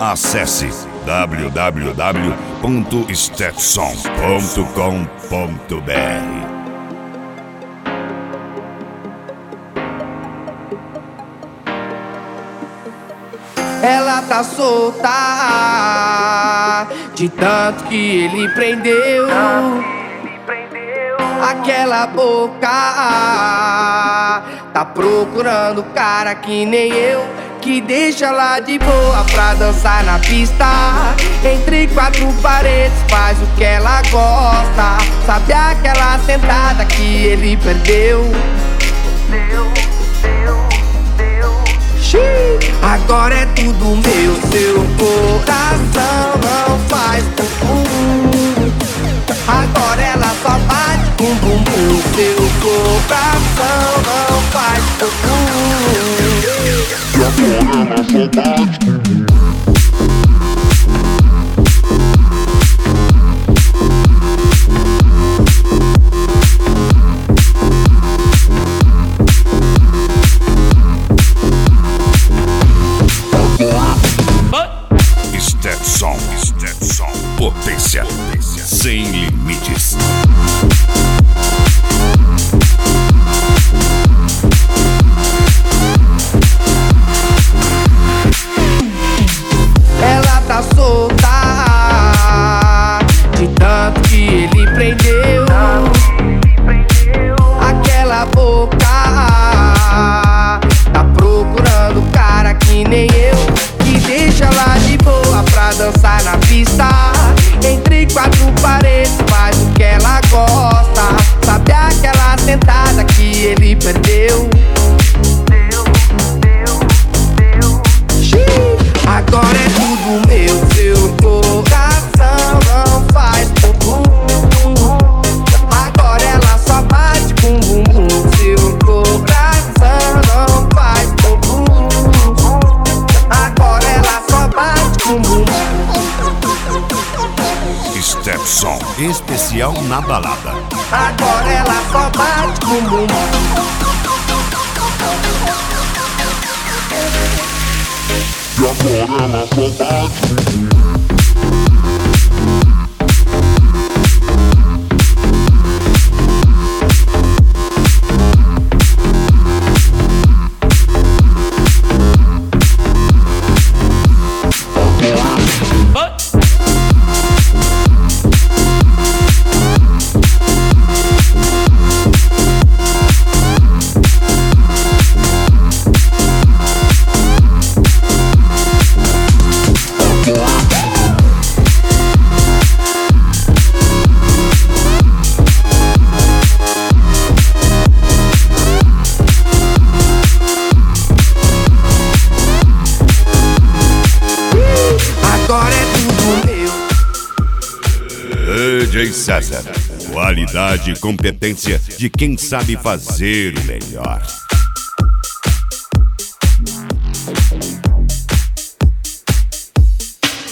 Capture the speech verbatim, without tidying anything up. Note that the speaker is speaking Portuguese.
Acesse w w w ponto stetson ponto com ponto b r. Ela tá solta de tanto que ele prendeu. Aquela boca tá procurando cara que nem eu, que deixa ela de boa pra dançar na pista. Entre quatro paredes faz o que ela gosta. Sabe aquela sentada que ele perdeu? Deu, deu, deu. Agora é tudo meu, seu coração não faz bumbum. Agora ela só bate com bumbum. Seu coração não faz bumbum. Agora ela só bate com bumbum. Stetson, Stetson, potência, potência sem limites. Ela tá solta de tanto que ele prendeu. Aquela boca tá procurando cara que nem eu, que deixa ela de boa pra dançar na pista. Entre quatro paredes faz o que ela gosta. Sabe aquela sentada que ele perdeu? Deu, deu, deu. Agora é tudo meu, seu coração não faz bumbum. Agora ela só bate com bumbum. Seu coração não faz bumbum. Agora ela só bate com bumbum. Stetson, especial na balada. Agora ela só bate com bumbum. E agora ela só bate com bumbum. Agora é tudo meu. D J César, qualidade e competência de quem sabe fazer o melhor.